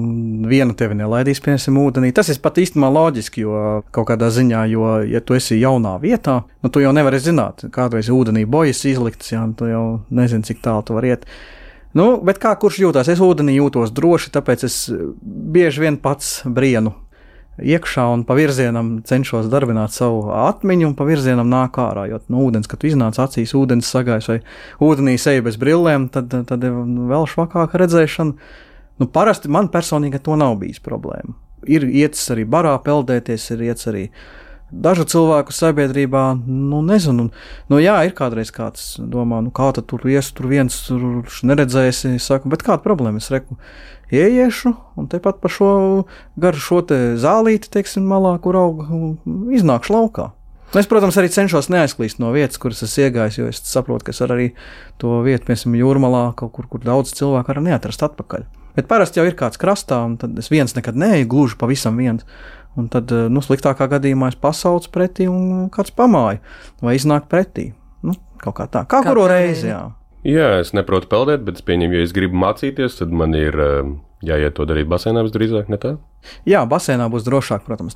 Speaker 4: vienu tevi nelaidīs, piemēram, ūdenī. Tas ir pat īstenībā loģiski, jo kaut kādā ziņā, jo, ja tu esi jaunā vietā, nu, tu jau nevari zināt, kādreiz ūdenī bojas izliktas, jā, tu jau nezini, cik tālu tu vari iet. Nu, bet kā kurš jūtās? Es ūdenī jūtos droši, tāpēc es bieži vien pats brienu iekšā un pa virzienam cenšos darbināt savu atmiņu un pa virzienam nāk ārā, jo no ūdens, kad tu iznāc acīs, ūdens sagājas vai ūdenī seju bez brillēm, tad, tad ir vēl švakāka redzēšana. Nu, parasti man personīgi to nav bijis problēma. Ir iets arī barā peldēties, ir iets arī dažu cilvēku sabiedrībā, nu nezinu, nu jā, ir kādreiz kāds domā, nu kā tad tur ies, tur viens tur neredzēsi, saku, bet kāda problēma, es reku, ieiešu, un tepat pa šo garu šo te zālīti, teiksim, malā, kur aug, iznākšu laukā. Es, protams, arī cenšos neaizklīst no vietas, kuras es iegāju, jo es saprotu, ka es varu arī to vietu, piemēram, jūrmalā, kaut kur, kur daudz cilvēku var neatrast atpakaļ. Bet parasti jau ir kāds krastā, un tad es viens nekad neeju, gluži pavisam viens. Un tad, nu, sliktākā gadījumā es pasaucu pretī un kāds pamāju, vai iznāk pretī. Nu, kaut kā tā. Kā kuru reizi, jā.
Speaker 3: Jā, es neprotu peldēt, bet es pieņemu, ja es gribu mācīties, tad man ir jāiet to darīt basēnā visdrīzāk, ne tā?
Speaker 4: Jā, basēnā būs drošāk, protams.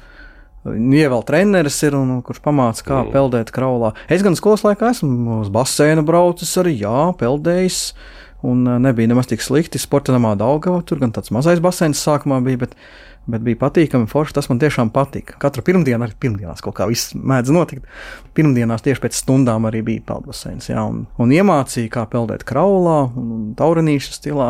Speaker 4: Ja vēl treneris ir, un kurš pamāca, kā mm. peldēt kraulā. Es gan skolas laikā esmu uz basēnu braucis arī, jā, peldējis, un nebija nemaz tik slikti. Sporta namā Daugava, tur gan tāds mazais basēns sākumā bija, bet, bet bija patīkami forši, tas man tiešām patika. Katru pirmdienu, arī pirmdienās kaut kā viss mēdz notikt. Pirmdienās tieši pēc stundām arī bija peldbasēns, jā, un, un iemācīja, kā peldēt kraulā, un taurenīša stilā,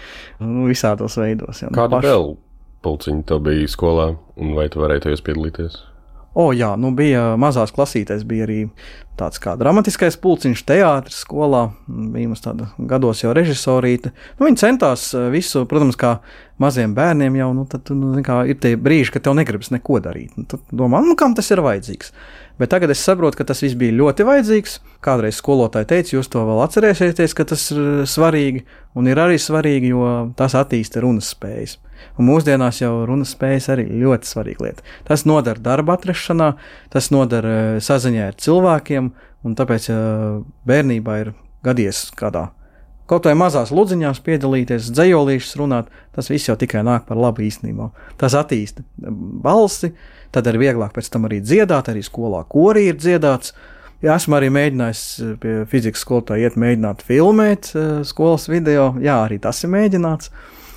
Speaker 4: un visādos veidos. Jā,
Speaker 3: Kādu paši... vēl pulciņu tev bija skolā, un vai tu varēji tajos piedalīties?
Speaker 4: O, jā, nu bija mazās klasītēs, bija arī tāds kā dramatiskais pulciņš teātris skolā, bija mums tāda gados jau režisorīte. Nu, viņi centās visu, protams, kā maziem bērniem jau, nu, tad, nu, kā ir tie brīži, kad tev negribas neko darīt. Nu, tad domā, nu, kam tas ir vajadzīgs? Bet tagad es saprotu, ka tas viss bija ļoti vajadzīgs. Kādreiz skolotāji teica, jūs to vēl atcerēsieties, ka tas ir svarīgi, un ir arī svarīgi, jo tas attīsta runas spējas. Un mūsdienās jau runas spējas arī ļoti svarīga lieta. Tas nodara darba atrašanā, tas nodara saziņā ar cilvēkiem, un tāpēc bērnībā ir gadies kādā kaut vai mazās ludziņās piedalīties, dzejolīšus runāt, tas viss jau tikai nāk par labu īstenībā. Tas attīsta balsi, tad ir vieglāk pēc tam arī dziedāt, arī skolā korī ir dziedāts. Jā, esmu arī mēģinājis pie fizikas skolotāja iet mēģināt filmēt skolas video, jā, arī tas ir mēģināts.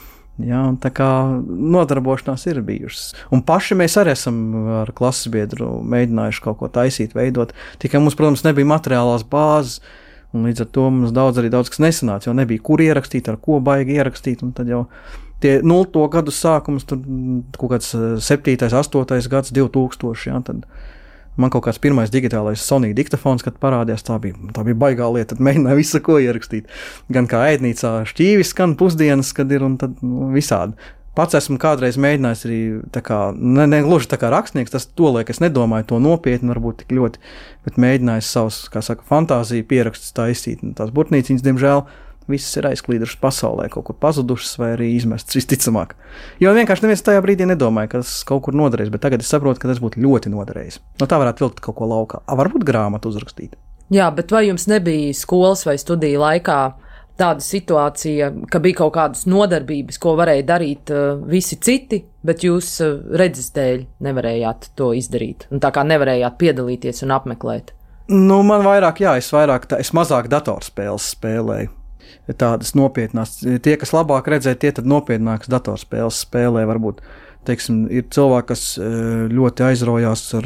Speaker 4: Jā, un tā kā nodarbošanās ir bijušas. Un paši mēs arī esam ar klases biedru mēģinājuši kaut ko taisīt, veidot. Tikai mums, protams, nebija materiālās bāzes, un līdz ar to mums daudz arī daudz kas nesanāca, jo nebija kur ierakstīt, ar ko baigi ierakstīt, un tad jau tie nulto gadu sākums, tur kaut kāds septītais, astotais gads, divtūkstoši, jā, tad man kaut kāds pirmais digitālais Sony diktafons, kad parādījās, tā bija, tā bija baigā lieta, tad mēģināju visu ko ierakstīt. Gan kā ēdnīcā šķīvis skan pusdienas, kad ir un tad nu, visādi. Pats esmu kādreiz mēģinājis arī tā kā, ne, ne gluži tā kā rakstnieks, tas to liek, es nedomāju to nopietni, varbūt tik ļoti, bet mēģinājis savus, kā saka, fantāziju pierakstus taisīt. Tās burtnīciņas, diemžēl, visas ir aizklīdušas pasaulē, kaut kur pazudušas vai arī izmestas visticamāk. Jo vienkārši neviens tajā brīdī nedomāja, ka tas kaut kur noderēs, bet tagad es saprotu, ka tas būtu ļoti noderējis. No tā varētu vilkt kaut ko laukā. A, varbūt grāmatu uzrakstīt.
Speaker 2: Jā, bet vai jums nebija skolas vai studiju laikā tāda situācija, ka bija kaut kādas nodarbības, ko varēja darīt uh, visi citi, bet jūs uh, redzes dēļ nevarējāt to izdarīt, un tā kā nevarējāt piedalīties un apmeklēt?
Speaker 4: Nu, man vairāk, jā, es vairāk, tā, es mazāk datorspēles spēlēju. Tādas nopietnās, tie, kas labāk redzēja, tie tad nopietnākas datorspēles spēlē, varbūt, teiksim, ir cilvēki, kas ļoti aizraujās ar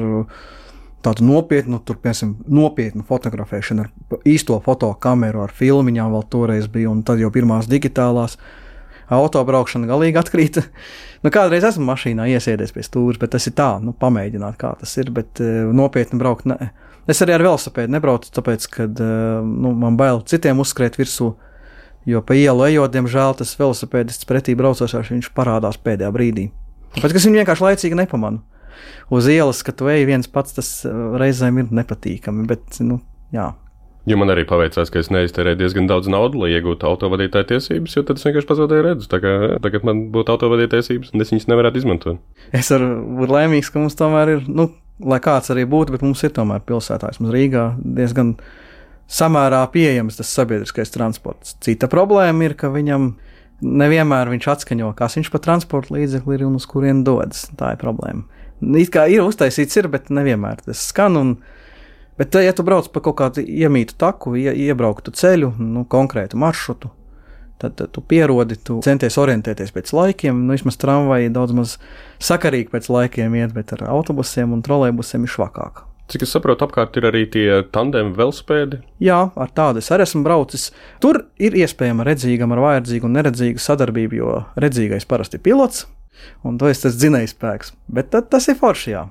Speaker 4: tādu nopietnu, tur, piemēram, nopietnu fotografēšanu ar īsto fotokameru, ar filmiņām vēl toreiz bija, un tad jau pirmās digitālās autobraukšana galīgi atkrīta. Nu, kādreiz esmu mašīnā iesēdies pie stūres, bet tas ir tā, nu, pamēģināt, kā tas ir, bet nopietni braukt, ne. Es arī ar velosipēdu nebraucu, tāpēc, kad, nu, man bail citiem uzskrēt virsū, jo pa ielu ejot, diemžēl, tas velosipēdists pretī braucošais, viņš parādās pēdējā brīdī. Tāpēc, ka es viņu vienkārši laicīgi nepamanu. Uz ielas, kad tu eji viens pats, tas reizēm ir nepatīkami, bet, nu, jā.
Speaker 3: Jo man arī paveicās, ka es neiztērēju diezgan daudz naudu, lai iegūtu autovadītāju tiesības, jo tad es vienkārši pazaudēju redzi. Tā kā tagad man būtu autovadītāju tiesības, un es viņas nevarētu izmantot.
Speaker 4: Es varu būt laimīgs, ka mums tomēr ir, nu, lai kāds arī būtu, bet mums ir tomēr pilsētā, mums Rīgā diezgan samērā pieejams tas sabiedriskais transports. Cita problēma ir, ka viņam nevienmēr viņš atskaņo, kas viņš pa transporta līdzekli ir un uz kurien dodas. Tā ir problēma. It kā ir uztaisīts ir, bet nevienmēr tas skan. Un, bet, ja tu brauc pa kaut kādu iemītu taku, ie, iebrauktu ceļu, nu, konkrētu maršrutu, tad, tad tu pierodi, tu centies orientēties pēc laikiem. Nu, vismaz tramvaji daudz maz sakarīgi pēc laikiem iet, bet ar autobusiem un trolejbusiem ir švakāk.
Speaker 3: Cik es saprotu, apkārt ir arī tie tandemi velosipēdi?
Speaker 4: Jā, ar tādu es arī esmu braucis. Tur ir iespējama redzīgam ar vājredzīgu un neredzīgu sadarbību, jo redzīgais parasti ir pilots, un to ir tas dzinējspēks. Bet tad, tas ir forši, jā.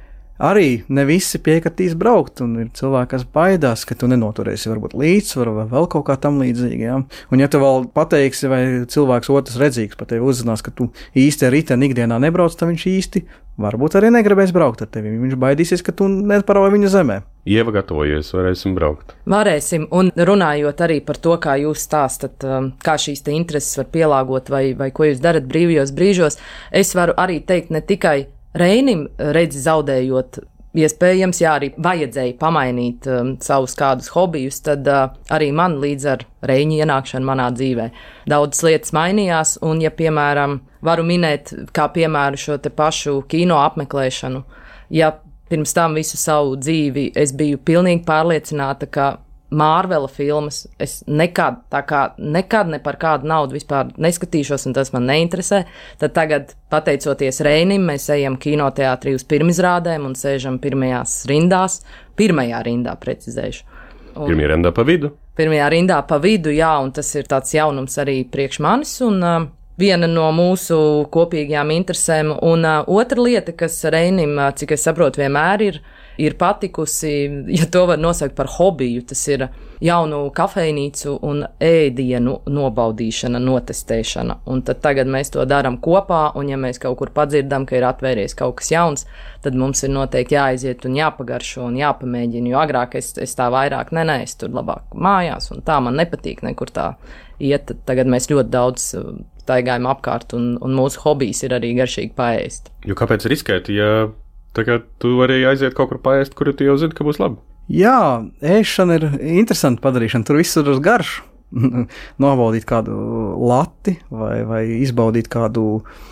Speaker 4: Arī ne visi piekritīs braukt, un ir cilvēki, kas baidās, ka tu nenoturēsi varbūt līdzsvaru vai vēl kaut kā tam līdzīgi, jā. Un ja tu vēl pateiksi, vai cilvēks otrs redzīgs par tevi uzzinās, ka tu īsti ar riteni ikdienā nebrauc, tad viņš īsti varbūt arī negribēs braukt ar tevi. Viņš baidīsies, ka tu neparauj viņu zemē.
Speaker 3: Ieva gatavojies, varēsim braukt.
Speaker 2: Varēsim, un runājot arī par to, kā jūs stāstat, kā šīs te intereses var pielāgot vai, vai ko jūs darat brīvajos brīžos, es varu arī teikt ne tikai Reinim redzi zaudējot, iespējams, jā, arī vajadzēja pamainīt um, savus kādus hobijus, tad uh, arī man līdz ar Reiņa ienākšanu manā dzīvē daudzas lietas mainījās, un ja, piemēram, varu minēt kā piemēru šo te pašu kino apmeklēšanu, ja pirms tam visu savu dzīvi es biju pilnīgi pārliecināta, ka Mārvela filmas es nekad, tā kā nekad ne par kādu naudu vispār neskatīšos, un tas man neinteresē, tad tagad, pateicoties Reinim, mēs ejam kinoteātrī uz pirmizrādēm un sēžam pirmajās rindās, pirmajā rindā precizēšu. Un
Speaker 3: Pirmajā rindā pa vidu?
Speaker 2: Pirmajā rindā pa vidu, jā, un tas ir tāds jaunums arī priekš manis, un uh, viena no mūsu kopīgajām interesēm, un uh, otra lieta, kas Reinim, uh, cik es saprotu, vienmēr ir, ir patikusi, ja to var nosaukt par hobiju, tas ir jaunu kafejnīcu un ēdienu nobaudīšana, notestēšana. Un tad tagad mēs to darām kopā, un ja mēs kaut kur padzirdam, ka ir atvērties kaut kas jauns, tad mums ir noteikti jāaiziet un jāpagaršo un jāpamēģina, jo agrāk es, es tā vairāk, ne, ne, es tur labāk mājās, un tā man nepatīk nekur tā iet. Tagad mēs ļoti daudz staigājam apkārt, un, un mūsu hobijs ir arī garšīgi paēst.
Speaker 3: Jo kāpēc riskēt, ja tagad tu vari aiziet kaut kur paēst, kuru tu jau zini, ka būs labi?
Speaker 4: Jā, ēšana ir interesanta padarīšana, tur viss ir uz garšu. Nobaudīt kādu lati vai, vai izbaudīt kādu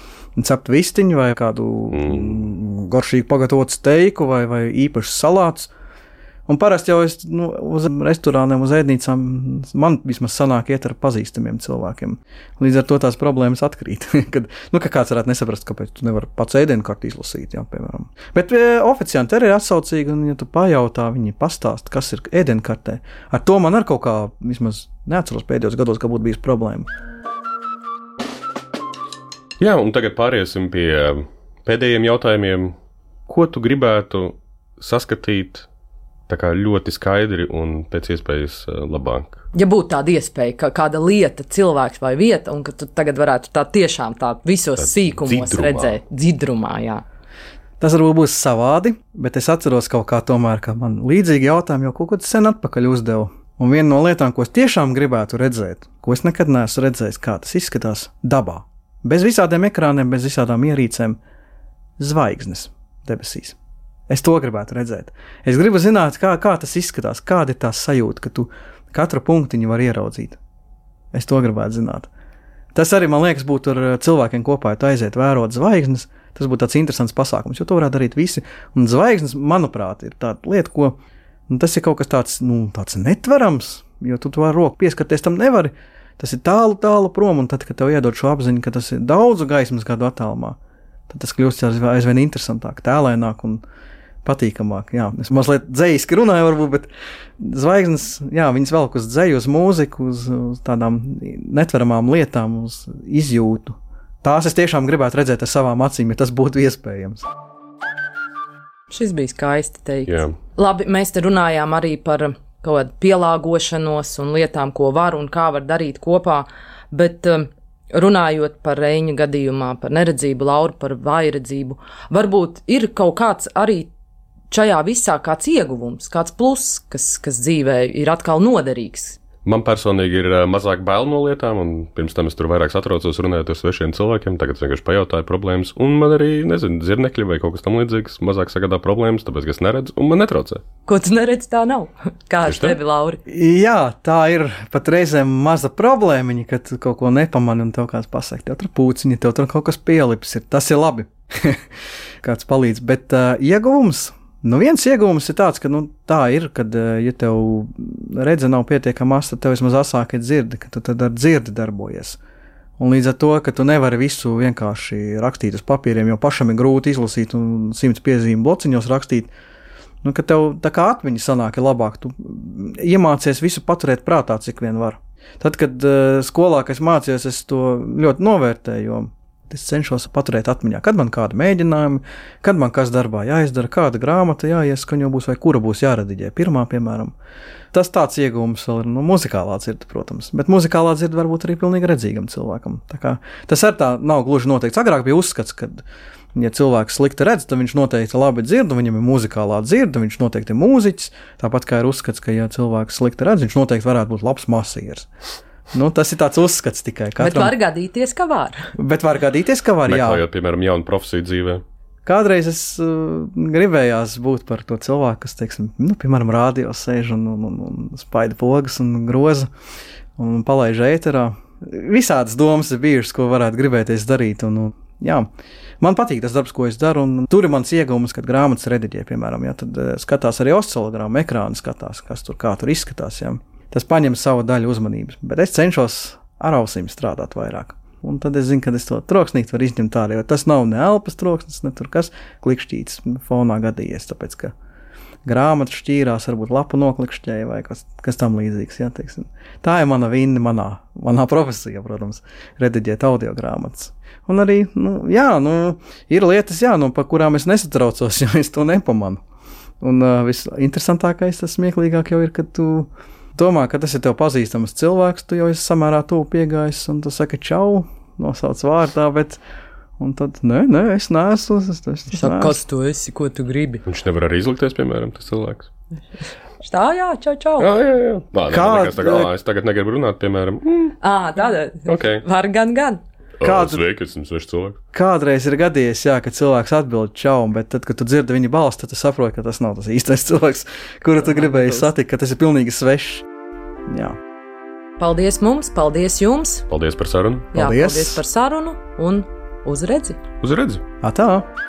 Speaker 4: ceptu vistiņu vai kādu mm. garšīgi pagatavotu steiku vai, vai īpašs salāts. Un parasti jau es nu, uz restorāniem, uz ēdnīcām, man vismaz sanāk iet ar pazīstamiem cilvēkiem. Līdz ar to tās problēmas atkrīt. Kad, nu, ka kāds varētu nesaprast, kāpēc tu nevar pats ēdienkarti izlasīt, jā, piemēram. Bet e, oficiāli te ir atsaucīgi, un ja tu pajautā, viņi pastāst, kas ir ēdienkartē. Ar to man ar kaut kā, vismaz neatceros pēdējos gados, ka būtu bijis problēma.
Speaker 3: Jā, un tagad pāriesim pie pēdējiem jautājumiem. Ko tu gribētu saskatīt tā kā ļoti skaidri un pēc iespējas labāk?
Speaker 2: Ja būtu tāda iespēja, ka kāda lieta, cilvēks vai vieta, un ka tu tagad varētu tā tiešām tā visos tā sīkumos dzidrumā. Redzēt, dzidrumā, jā.
Speaker 4: Tas varbūt būs savādi, bet es atceros kaut kā tomēr, ka man līdzīgi jautājumi jau kaut ko sen atpakaļ uzdevu. Un viena no lietām, ko es tiešām gribētu redzēt, ko es nekad neesmu redzējis, kā tas izskatās dabā. Bez visādiem ekrāniem, bez visādām ierīcēm, zvaigznes debesīs. Es to gribētu redzēt. Es gribu zināt, kā, kā tas izskatās, kāda ir tā sajūta, ka tu katru punktiņu var ieraudzīt. Es to gribētu zināt. Tas arī, man liekas, būtu ar cilvēkiem kopā, ja tu aiziet vērot zvaigznes, tas būtu tāds interesants pasākums, jo to varētu darīt visi. Un zvaigznes, manuprāt, ir tāda lieta, ko, nu, tas ir kaut kas tāds, nu, tāds netverams, jo tu to ar roku pieskarties tam nevari. Tas ir tālu, tālu prom, un tad, kad tev iedod šo apziņu, ka tas ir daudzu gaismas gadu attālumā, tad tas kļūst aizvien interesantāk, tēlēnāk un patīkamāk. Jā, es mazliet dzejiski runāju varbūt, bet zvaigznes, jā, viņas velk uz dzeju, uz mūziku, uz, uz tādām netveramām lietām, uz izjūtu. Tās es tiešām gribētu redzēt ar savām acīm, ja tas būtu iespējams.
Speaker 2: Šis bija skaisti teikts.
Speaker 3: Jā.
Speaker 2: Labi, mēs te runājām arī par kaut kādu pielāgošanos un lietām, ko var un kā var darīt kopā, bet runājot par Reiņa gadījumā, par neredzību, Lauru par vājredzību, varbūt ir kaut kāds arī šajā visā kāds ieguvums, kāds pluss, kas, kas dzīvē ir atkal noderīgs.
Speaker 3: Man personīgi ir mazāk bail no lietām, un pirms tam es tur vairāk satraucos runājot ar svešiem cilvēkiem, tagad vienkārši pajautāju problēmas, un man arī, nezinu, dzirnekļi vai kaut kas tam līdzīgs mazāk sagādā problēmas, tāpēc, ka es neredzu, un man netraucē.
Speaker 2: Ko tu neredzi, tā nav? Kā ar tevi, Lauri?
Speaker 4: Jā, tā ir pat reizēm maza problēmiņa, kad tu kaut ko nepamani un tev kāds pasaka, tev tur pūciņi, tev tur kaut kas pielips ir, tas ir labi, kāds palīdz, bet uh, ieguvums, nu viens ieguvums ir tāds, ka nu, tā ir, kad, ja tev redze nav pietiekama asa, tad tev vismaz asāk ir dzirdi, ka tu tad ar dzirdi darbojies. Un līdz ar to, ka tu nevari visu vienkārši rakstīt uz papīriem, jo pašam ir grūti izlasīt un simts piezīmu blociņos rakstīt, nu, ka tev tā kā atmiņa sanāk ir labāk, tu iemācies visu paturēt prātā, cik vien var. Tad, kad uh, skolā, kad es mācījos, es to ļoti novērtēju, jo es cenšos paturēt atmiņā, kad man kāda mēģinājuma, kad man kas darbā jāizdara, kāda grāmata jāieskaņo būs vai kura būs jārediģē pirmā, piemēram. Tas tāds iegūms vēl ir, nu, muzikālā dzirde, protams, bet muzikālā dzirde varbūt arī pilnīgi redzīgam cilvēkam. Tā kā tas ar tā nav gluži noteikts. Agrāk bija uzskats, ka, ja cilvēks slikti redz, tad viņš noteikti labi dzird, un viņam ir muzikālā dzirde, viņš noteikti ir mūziķis, tāpat kā ir uzskats, ka, ja cilvēks slikti redz, viņš noteikti varētu būt labs masīrs. Nu, tas ir tāds uzskats tikai. Katram.
Speaker 2: Bet var gadīties, ka var.
Speaker 4: Bet var gadīties, ka var, jā.
Speaker 3: Meklējot, piemēram, jaunu profesiju dzīvē.
Speaker 4: Kādreiz es uh, gribējās būt par to cilvēku, kas, teiksim, nu, piemēram, rādio sēž un, un, un, un spaida pogas un groza un palaiž ēterā. Visādas domas ir bijušas, ko varētu gribēties darīt. Un, un, jā, man patīk tas darbs, ko es daru, un tur ir mans iegūms, kad grāmatas rediģē, piemēram, jā, tad uh, skatās arī oscilogrammu ekrānu, skatās, kas tur, kā tur izskatās, jā. Tas paņem savu daļu uzmanības, bet es cenšos ar ausīm strādāt vairāk. Un tad es zinu, ka es to troksnīti varu izņemt ārā, jo tas nav ne elpas troksnis, ne tur kas klikšķīts fonā gadījies, tāpēc, ka grāmata šķīrās, varbūt lapu noklikšķēja vai kas, kas tam līdzīgs, jā, teiksim. Tā ir mana vinna, manā, manā profesija, protams, rediģēt audio grāmatas. Un arī, nu, jā, nu, ir lietas, jā, nu, pa kurām es nesatraucos, jo es to nepamanu. Un uh, visinteresantākais, tas smieklīgāk jau ir, kad tu domā, ka tas ir tev pazīstams cilvēks, tu jau esi samērā tuvu piegājis, un tu saki čau, nosauc vārdā, bet, un tad, nē, nē, es neesmu, es, es, es
Speaker 2: Saka, kas tu esi, ko tu gribi?
Speaker 3: Viņš nevar arī izlikties, piemēram, tas cilvēks.
Speaker 2: Tā, jā, čau, čau.
Speaker 3: Jā, jā, jā. Lā,
Speaker 4: Kā,
Speaker 3: nekas, tagad, ā, es tagad negribu runāt, piemēram. Mm.
Speaker 2: Ā, tāda,
Speaker 3: Okay.
Speaker 2: var gan, gan.
Speaker 3: Kādu... Sveiki, esmu svešs cilvēks.
Speaker 4: Kādreiz ir gadījies, jā, kad cilvēks atbild čau, bet tad, kad tu dzirdi viņa balsi, tad tu saproti, ka tas nav tas īstais cilvēks, kuru tu gribēji satikt, ka tas ir pilnīgi svešs. Jā.
Speaker 2: Paldies mums, paldies jums.
Speaker 3: Paldies par sarunu.
Speaker 2: Jā,
Speaker 4: Paldies.
Speaker 2: paldies par sarunu un uz redzi.
Speaker 3: Uz redzi.
Speaker 4: Atā!